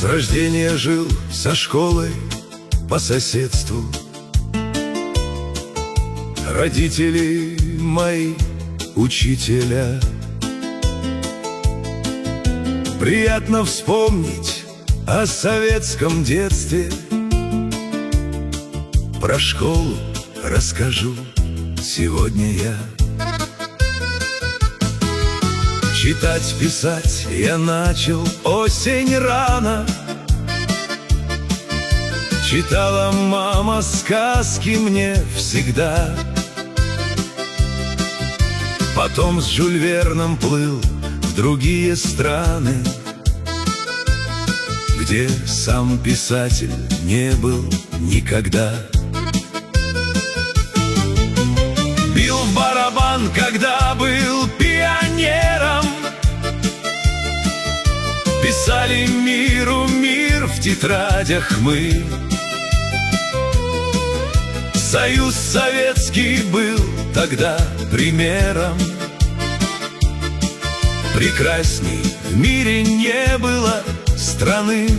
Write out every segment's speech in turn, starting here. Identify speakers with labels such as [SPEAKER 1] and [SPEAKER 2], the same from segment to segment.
[SPEAKER 1] рождения жил со школой по соседству. Родители мои учителя. Приятно вспомнить о советском детстве. Про школу расскажу сегодня я. Читать, писать я начал осень рано. Читала мама сказки мне всегда. Потом с Жюль Верном плыл в другие страны, где сам писатель не был никогда. Бил в барабан, когда был пионером. Писали миру мир в тетрадях мы. Союз Советский был тогда примером. Прекрасней в мире не было страны.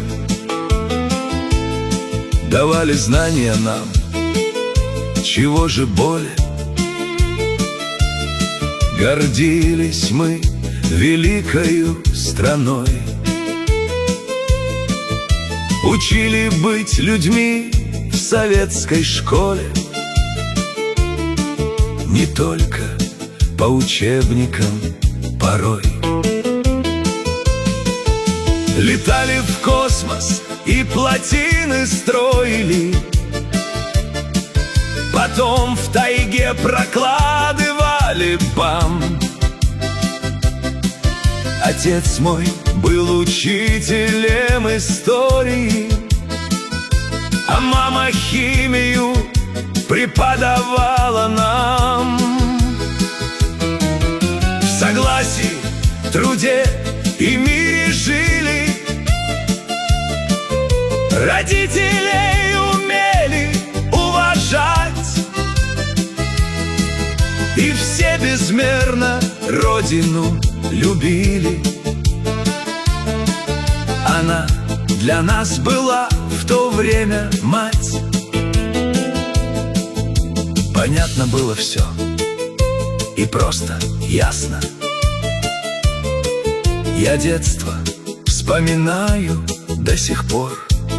[SPEAKER 1] Давали знания нам, чего же более. Гордились мы великою страной. Учили быть людьми в советской школе. Не только по учебникам порой. Летали в космос и плотины строили. Потом в тайге прокладывали БАМ. Отец мой был учителем истории, а мама химию преподавала нам. В согласии, труде и мире жили. Родителей умели уважать. И все безмерно родину любили. Она для нас была в то время мать. Понятно было все и просто ясно. Я детство вспоминаю до сих пор.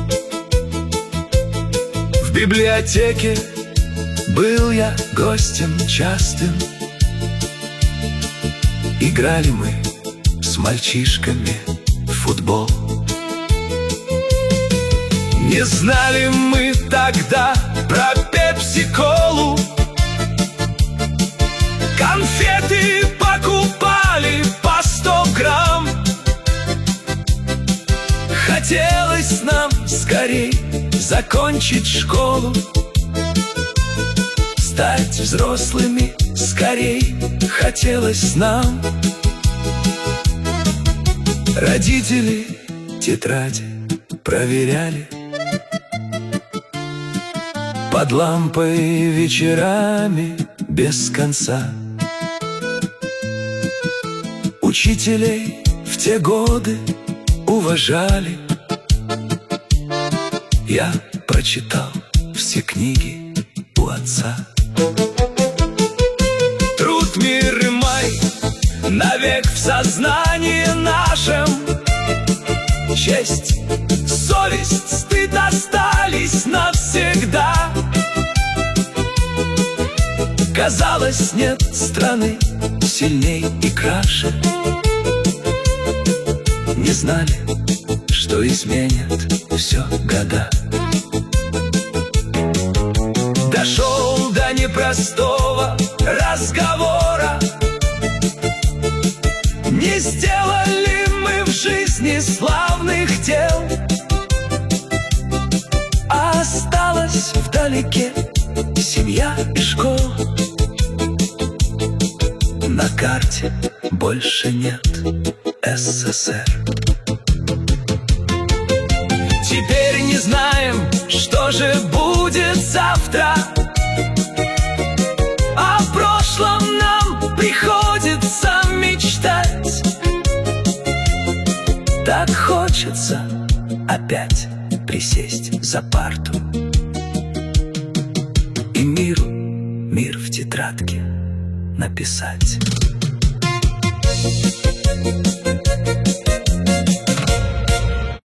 [SPEAKER 1] В библиотеке был я гостем частым. Играли мы с мальчишками в футбол. Не знали мы тогда про пепси-колу. Конфеты покупали по 100 грамм. Хотелось нам скорей закончить школу, стать взрослыми скорей хотелось нам. Родители тетради проверяли. Под лампой вечерами без конца. Учителей в те годы уважали. Я прочитал все книги у отца. Труд, мир и май навек в сознании нашем. Честь, совесть, стыд остались навсегда. Казалось, нет страны сильней и краше. Не знали, что изменят все года. Дошел до непростого разговора. Не сделали мы в жизни славных дел. А осталась вдалеке семья и школа. На карте больше нет СССР. Теперь не знаем, что же будет завтра. О прошлом нам приходится мечтать. Так хочется опять присесть за парту и мир в тетрадке написать.